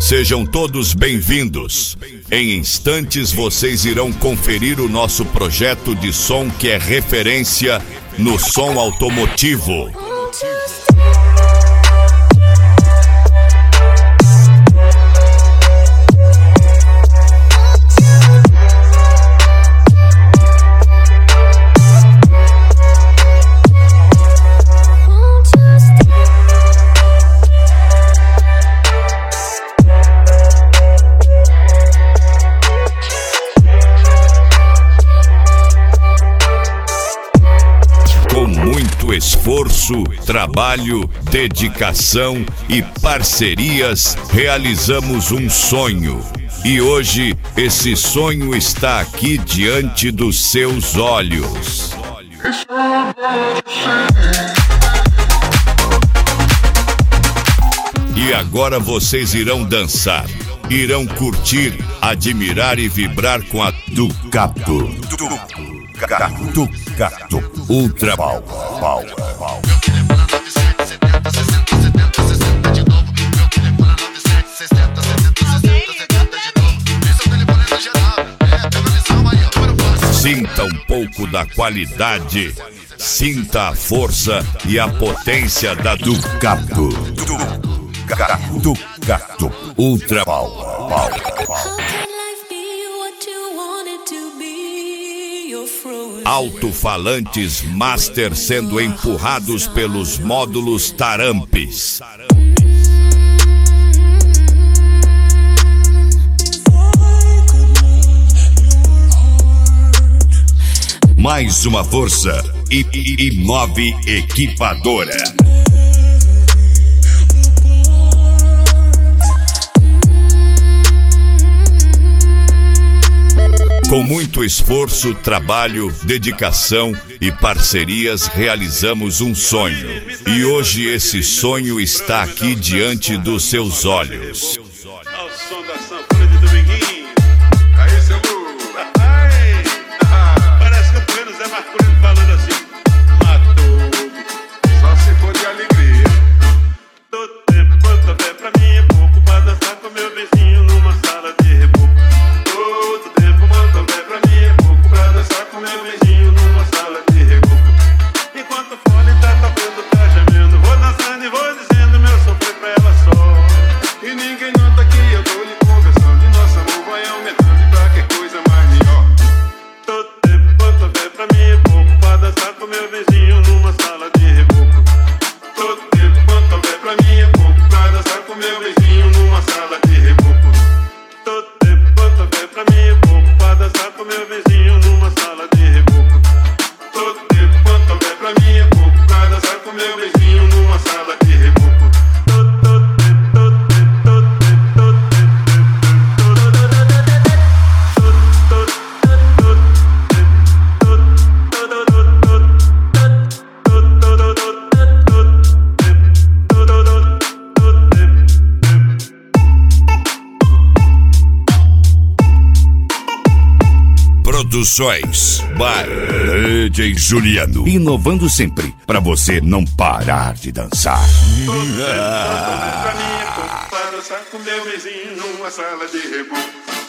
Sejam todos bem-vindos. Em instantes vocês irão conferir o nosso projeto de som que é referência no som automotivo. Esforço, trabalho, dedicação e parcerias, realizamos um sonho. E hoje, esse sonho está aqui diante dos seus olhos. E agora vocês irão dançar, irão curtir, admirar e vibrar com a Ducato. Ducato Ultra Power. Sinta um pouco da qualidade, sinta a força e a potência da Ducato. Ducato Ultra Power. Alto-falantes master sendo empurrados pelos módulos Tarampes. Mais uma força e 9 equipadora. Com muito esforço, trabalho, dedicação e parcerias, realizamos um sonho. E hoje esse sonho está aqui diante dos seus olhos. Ao som da sanfona de Dominguinho. Aí, seu burro. Parece que eu tô vendo o Zé Marculino falando assim. Matou, só se for de alegria. Todo tempo quanto houver pra mim é pouco pra dançar com meu vizinho numa sala de reboco. Todo tempo quanto houver pra mim é pouco pra dançar com meu vizinho numa sala de reboco. Enquanto o fone tá tocando, tá gemendo, vou dançando e vou dizendo meu sofrer pra ela só. E ninguém nota que eu tô lhe conversando e nosso amor vai aumentando e pra que coisa mais melhor. Todo tempo quanto houver pra mim é pouco pra dançar com meu vizinho numa sala de reboco. Todo tempo quanto houver pra mim é pouco pra dançar com meu vizinho numa sala de reboco. Todo tempo quanto houver pra mim é pouco pra dançar com meu vizinho numa sala de reboco. Todo tempo quanto houver pra mim é pouco pra dançar com meu vizinho numa sala de reboco. Produções by DJ Juliano. Inovando sempre, pra você não parar de dançar. Todo tempo pra mim é pouco pra dançar com meu vizinho numa sala de reboco.